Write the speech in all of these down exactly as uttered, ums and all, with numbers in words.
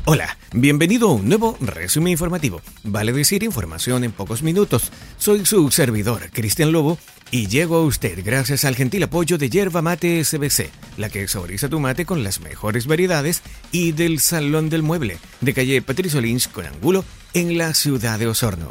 Hola, bienvenido a un nuevo resumen informativo. Vale decir, información en pocos minutos. Soy su servidor, Cristian Lobo, y llego a usted gracias al gentil apoyo de Yerba Mate S B C, la que saboriza tu mate con las mejores variedades, y del Salón del Mueble, de calle Patricio Lynch con Angulo, en la ciudad de Osorno.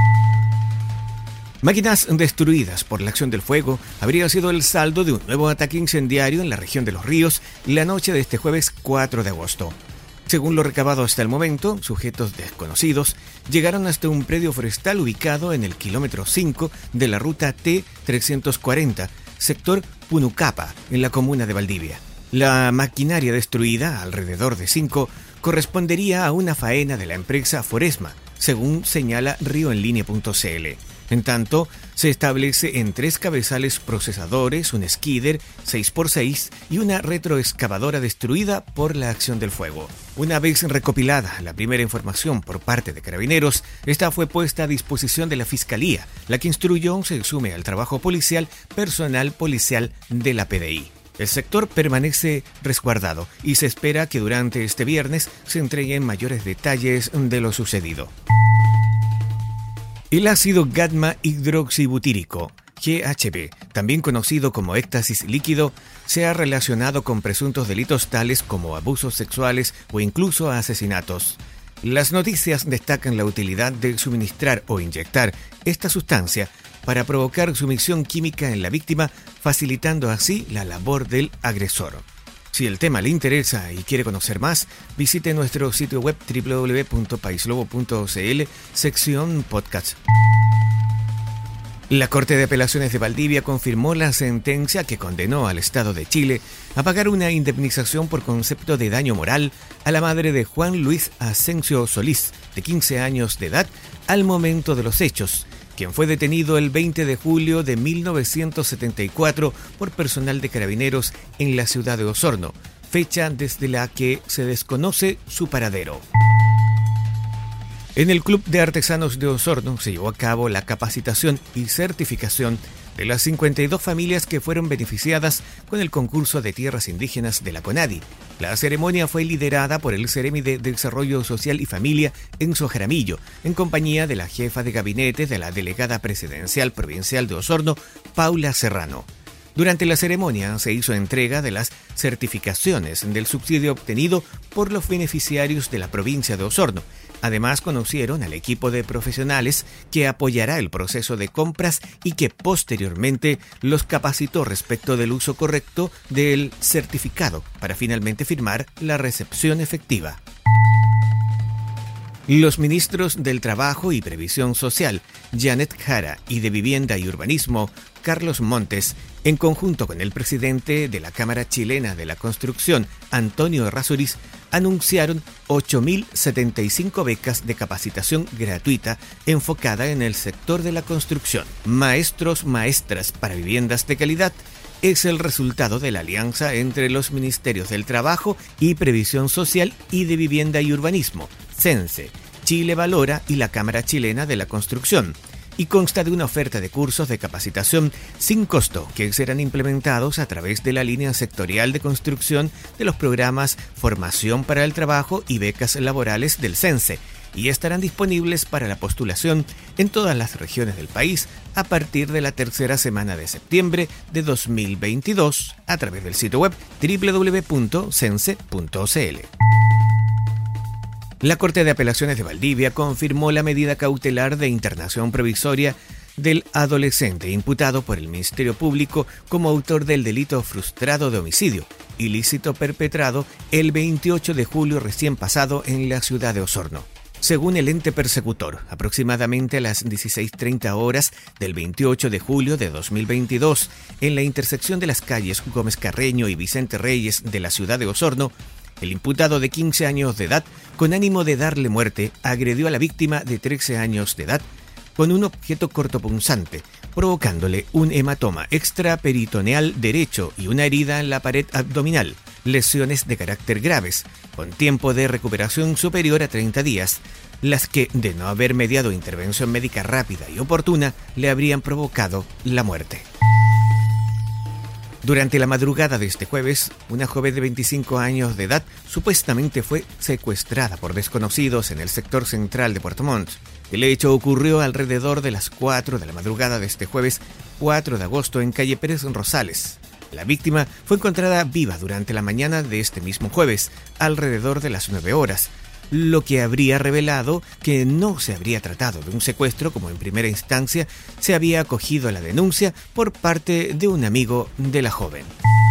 Máquinas destruidas por la acción del fuego habría sido el saldo de un nuevo ataque incendiario en la región de Los Ríos la noche de este jueves cuatro de agosto. Según lo recabado hasta el momento, sujetos desconocidos llegaron hasta un predio forestal ubicado en el kilómetro cinco de la ruta T trescientos cuarenta, sector Punucapa, en la comuna de Valdivia. La maquinaria destruida, alrededor de cinco, correspondería a una faena de la empresa Foresma, según señala rioenlinea punto c l. En tanto, se establece en tres cabezales procesadores, un skidder seis por seis y una retroexcavadora destruida por la acción del fuego. Una vez recopilada la primera información por parte de Carabineros, esta fue puesta a disposición de la Fiscalía, la que instruyó se sume al trabajo policial personal policial de la P D I. El sector permanece resguardado y se espera que durante este viernes se entreguen mayores detalles de lo sucedido. El ácido gamma hidroxibutírico, G H B, también conocido como éxtasis líquido, se ha relacionado con presuntos delitos tales como abusos sexuales o incluso asesinatos. Las noticias destacan la utilidad de suministrar o inyectar esta sustancia para provocar sumisión química en la víctima, facilitando así la labor del agresor. Si el tema le interesa y quiere conocer más, visite nuestro sitio web doble u doble u doble u punto paislobo punto c l, sección podcast. La Corte de Apelaciones de Valdivia confirmó la sentencia que condenó al Estado de Chile a pagar una indemnización por concepto de daño moral a la madre de Juan Luis Asensio Solís, de quince años de edad, al momento de los hechos, quien fue detenido el veinte de julio de mil novecientos setenta y cuatro por personal de Carabineros en la ciudad de Osorno, fecha desde la que se desconoce su paradero. En el Club de Artesanos de Osorno se llevó a cabo la capacitación y certificación de las cincuenta y dos familias que fueron beneficiadas con el concurso de tierras indígenas de la CONADI. La ceremonia fue liderada por el Ceremi de Desarrollo Social y Familia, Enzo Jaramillo, en compañía de la jefa de gabinete de la delegada presidencial provincial de Osorno, Paula Serrano. Durante la ceremonia se hizo entrega de las certificaciones del subsidio obtenido por los beneficiarios de la provincia de Osorno. Además, conocieron al equipo de profesionales que apoyará el proceso de compras y que posteriormente los capacitó respecto del uso correcto del certificado para finalmente firmar la recepción efectiva. Los ministros del Trabajo y Previsión Social, Janet Jara, y de Vivienda y Urbanismo, Carlos Montes, en conjunto con el presidente de la Cámara Chilena de la Construcción, Antonio Errázuriz, anunciaron ocho mil setenta y cinco becas de capacitación gratuita enfocada en el sector de la construcción. Maestros, maestras para viviendas de calidad es el resultado de la alianza entre los Ministerios del Trabajo y Previsión Social y de Vivienda y Urbanismo, CENSE, Chile Valora y la Cámara Chilena de la Construcción, y consta de una oferta de cursos de capacitación sin costo que serán implementados a través de la línea sectorial de construcción de los programas Formación para el Trabajo y Becas Laborales del CENSE, y estarán disponibles para la postulación en todas las regiones del país a partir de la tercera semana de septiembre de dos mil veintidós a través del sitio web doble u doble u doble u punto cense punto c l. La Corte de Apelaciones de Valdivia confirmó la medida cautelar de internación provisoria del adolescente imputado por el Ministerio Público como autor del delito frustrado de homicidio, ilícito perpetrado el veintiocho de julio recién pasado en la ciudad de Osorno. Según el ente persecutor, aproximadamente a las dieciséis treinta horas del veintiocho de julio de dos mil veintidós, en la intersección de las calles Gómez Carreño y Vicente Reyes de la ciudad de Osorno, el imputado de quince años de edad, con ánimo de darle muerte, agredió a la víctima de trece años de edad con un objeto cortopunzante, provocándole un hematoma extraperitoneal derecho y una herida en la pared abdominal, lesiones de carácter graves, con tiempo de recuperación superior a treinta días, las que, de no haber mediado intervención médica rápida y oportuna, le habrían provocado la muerte. Durante la madrugada de este jueves, una joven de veinticinco años de edad supuestamente fue secuestrada por desconocidos en el sector central de Puerto Montt. El hecho ocurrió alrededor de las cuatro de la madrugada de este jueves cuatro de agosto en calle Pérez Rosales. La víctima fue encontrada viva durante la mañana de este mismo jueves, alrededor de las nueve horas, lo que habría revelado que no se habría tratado de un secuestro como en primera instancia se había acogido a la denuncia por parte de un amigo de la joven.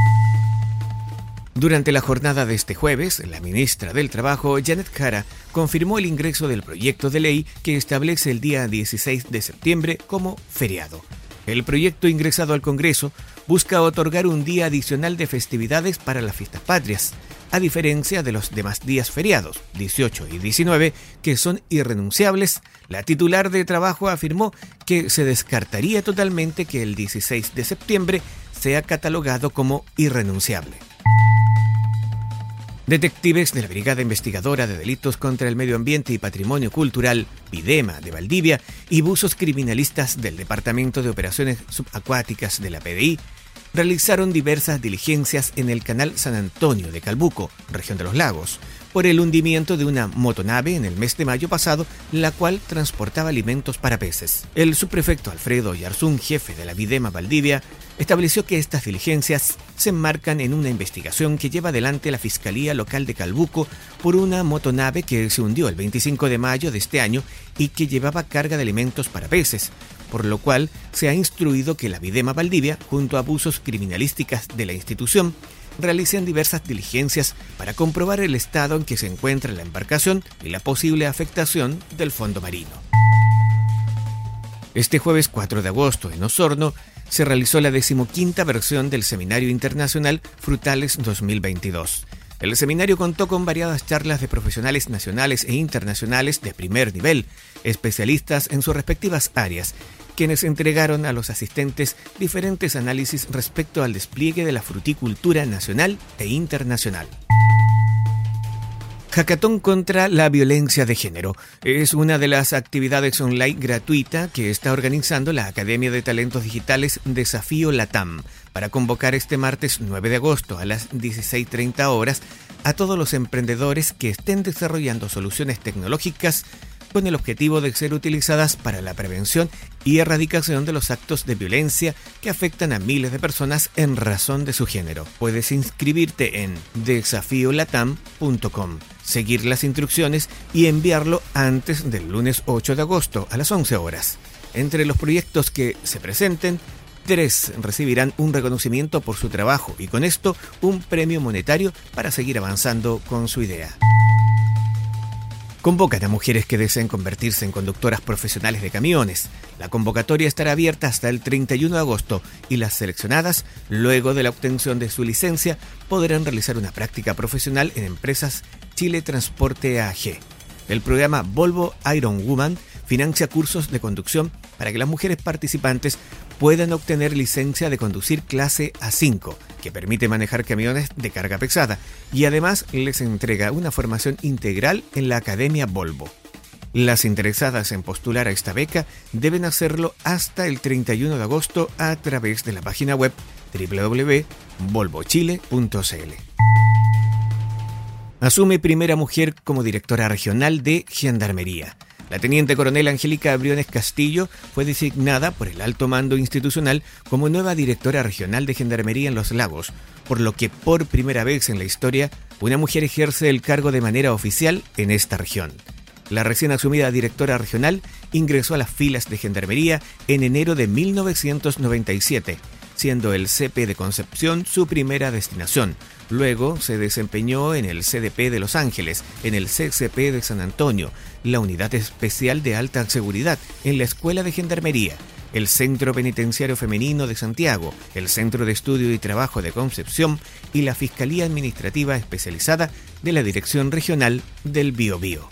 Durante la jornada de este jueves, la ministra del Trabajo, Janet Jara, confirmó el ingreso del proyecto de ley que establece el día dieciséis de septiembre como feriado. El proyecto ingresado al Congreso busca otorgar un día adicional de festividades para las fiestas patrias, a diferencia de los demás días feriados, dieciocho y diecinueve, que son irrenunciables. La titular de Trabajo afirmó que se descartaría totalmente que el dieciséis de septiembre sea catalogado como irrenunciable. Detectives de la Brigada Investigadora de Delitos contra el Medio Ambiente y Patrimonio Cultural, BIDEMA, de Valdivia, y buzos criminalistas del Departamento de Operaciones Subacuáticas de la P D I, realizaron diversas diligencias en el canal San Antonio de Calbuco, región de los Lagos, por el hundimiento de una motonave en el mes de mayo pasado, la cual transportaba alimentos para peces. El subprefecto Alfredo Yarzún, jefe de la BIDEMA Valdivia, estableció que estas diligencias se enmarcan en una investigación que lleva adelante la Fiscalía Local de Calbuco por una motonave que se hundió el veinticinco de mayo de este año y que llevaba carga de alimentos para peces, por lo cual se ha instruido que la BIDEMA Valdivia, junto a buzos criminalísticas de la institución, realicen diversas diligencias para comprobar el estado en que se encuentra la embarcación y la posible afectación del fondo marino. Este jueves cuatro de agosto, en Osorno, se realizó la decimoquinta versión del Seminario Internacional Frutales dos mil veintidós. El seminario contó con variadas charlas de profesionales nacionales e internacionales de primer nivel, especialistas en sus respectivas áreas, quienes entregaron a los asistentes diferentes análisis respecto al despliegue de la fruticultura nacional e internacional. Hackathon contra la violencia de género es una de las actividades online gratuita que está organizando la Academia de Talentos Digitales Desafío Latam para convocar este martes nueve de agosto a las dieciséis treinta horas a todos los emprendedores que estén desarrollando soluciones tecnológicas con el objetivo de ser utilizadas para la prevención y erradicación de los actos de violencia que afectan a miles de personas en razón de su género. Puedes inscribirte en desafío latam punto com, seguir las instrucciones y enviarlo antes del lunes ocho de agosto a las once horas. Entre los proyectos que se presenten, tres recibirán un reconocimiento por su trabajo y con esto un premio monetario para seguir avanzando con su idea. Convocan a mujeres que deseen convertirse en conductoras profesionales de camiones. La convocatoria estará abierta hasta el treinta y uno de agosto y las seleccionadas, luego de la obtención de su licencia, podrán realizar una práctica profesional en empresas Chile Transporte A G. El programa Volvo Iron Woman financia cursos de conducción para que las mujeres participantes puedan obtener licencia de conducir clase A cinco, que permite manejar camiones de carga pesada, y además les entrega una formación integral en la Academia Volvo. Las interesadas en postular a esta beca deben hacerlo hasta el treinta y uno de agosto a través de la página web doble u doble u doble u punto volvo chile punto c l. Asume primera mujer como directora regional de Gendarmería. La teniente coronel Angélica Briones Castillo fue designada por el alto mando institucional como nueva directora regional de Gendarmería en Los Lagos, por lo que por primera vez en la historia una mujer ejerce el cargo de manera oficial en esta región. La recién asumida directora regional ingresó a las filas de Gendarmería en enero de mil novecientos noventa y siete, siendo el C P de Concepción su primera destinación. Luego se desempeñó en el C D P de Los Ángeles, en el C C P de San Antonio, la Unidad Especial de Alta Seguridad, en la Escuela de Gendarmería, el Centro Penitenciario Femenino de Santiago, el Centro de Estudio y Trabajo de Concepción y la Fiscalía Administrativa Especializada de la Dirección Regional del Biobío.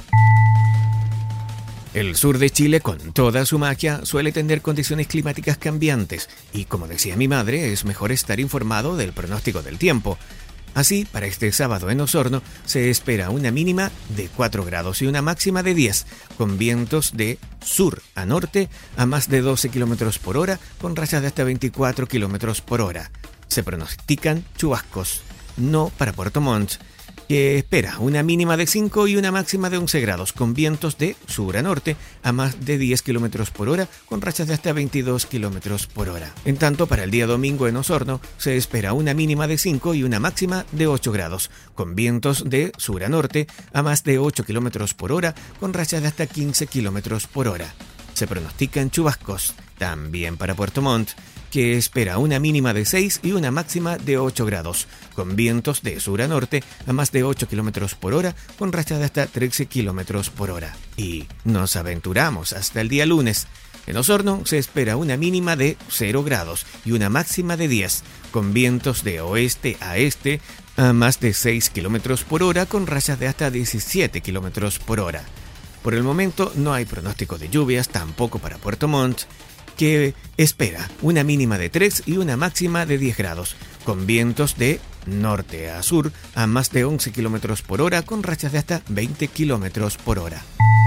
El sur de Chile, con toda su magia, suele tener condiciones climáticas cambiantes y, como decía mi madre, es mejor estar informado del pronóstico del tiempo. Así, para este sábado en Osorno se espera una mínima de cuatro grados y una máxima de diez, con vientos de sur a norte a más de doce kilómetros por hora, con rachas de hasta veinticuatro kilómetros por hora. se pronostican chubascos. No para Puerto Montt, que espera una mínima de cinco y una máxima de once grados, con vientos de sur a norte a más de diez kilómetros por hora, con rachas de hasta veintidós kilómetros por hora. En tanto, para el día domingo en Osorno se espera una mínima de cinco y una máxima de ocho grados, con vientos de sur a norte a más de ocho kilómetros por hora, con rachas de hasta quince kilómetros por hora. Se pronostican chubascos también para Puerto Montt, que espera una mínima de seis y una máxima de ocho grados, con vientos de sur a norte a más de ocho kilómetros por hora, con rachas de hasta trece kilómetros por hora. Y nos aventuramos hasta el día lunes. En Osorno se espera una mínima de cero grados y una máxima de diez, con vientos de oeste a este a más de seis kilómetros por hora, con rachas de hasta diecisiete kilómetros por hora. Por el momento no hay pronóstico de lluvias, tampoco para Puerto Montt, que espera una mínima de tres y una máxima de diez grados, con vientos de norte a sur a más de once kilómetros por hora, con rachas de hasta veinte kilómetros por hora.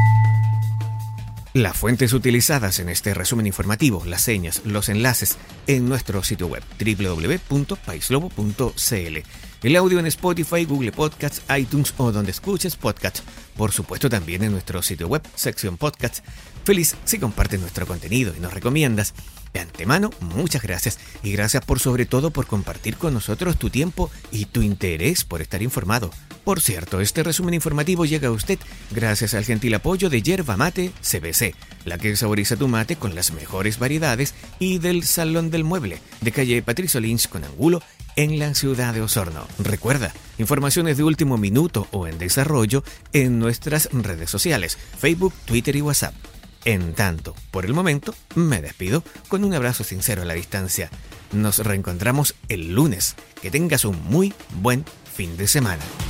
Las fuentes utilizadas en este resumen informativo, las señas, los enlaces en nuestro sitio web doble u doble u doble u punto paislobo punto c l. El audio en Spotify, Google Podcasts, iTunes o donde escuches podcast. Por supuesto también en nuestro sitio web, sección podcast. Feliz si compartes nuestro contenido y nos recomiendas. De antemano, muchas gracias y gracias por sobre todo por compartir con nosotros tu tiempo y tu interés por estar informado. Por cierto, este resumen informativo llega a usted gracias al gentil apoyo de Yerba Mate C B C, la que saboriza tu mate con las mejores variedades, y del Salón del Mueble, de calle Patricio Lynch con Angulo, en la ciudad de Osorno. Recuerda, informaciones de último minuto o en desarrollo en nuestras redes sociales, Facebook, Twitter y WhatsApp. En tanto, por el momento, me despido con un abrazo sincero a la distancia. Nos reencontramos el lunes. Que tengas un muy buen fin de semana.